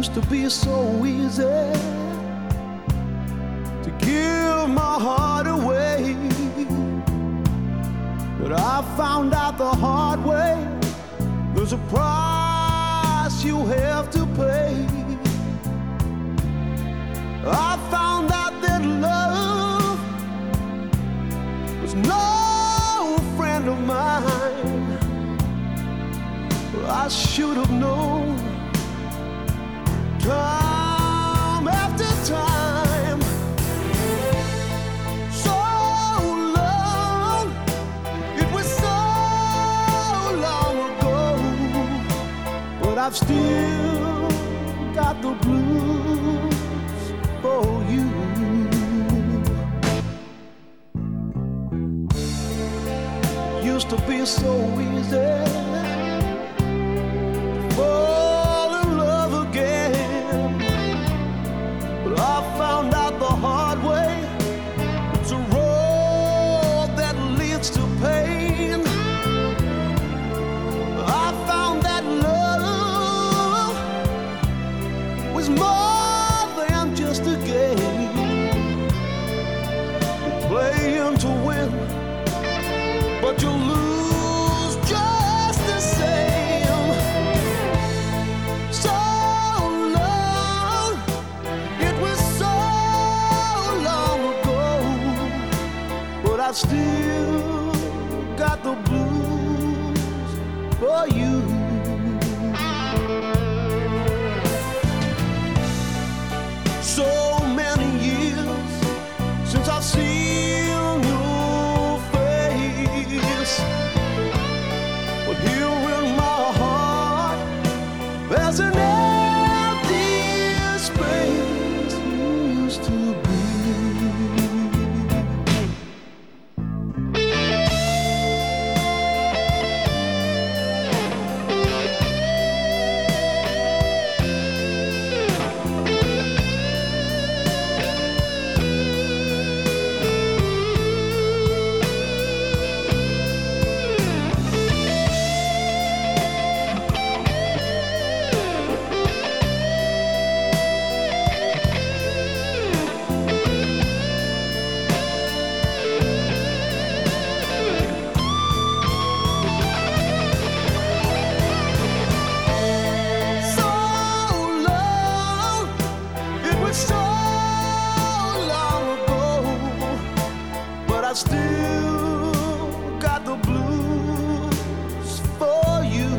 Used to be so easy to give my heart away, but I found out the hard way there's a price you have to pay. I found out that love was no friend of mine. I should have known time after time. So long, it was so long ago, but I've still got the blues for you. Used to be so easy fall in love again, but I found out the hard way it's a road that leads to pain. I found that love was more than just a game. You play him to win, but you lose just the same. So long, it was so long ago, but I still got the blues for you. So many years since I've seen your face, but here in my heart there's an empty space you used to be. I still got the blues for you.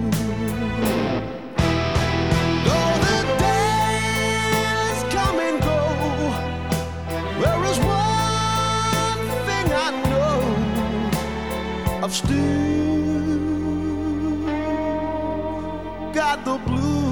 Though the days come and go, there is one thing I know, I've still got the blues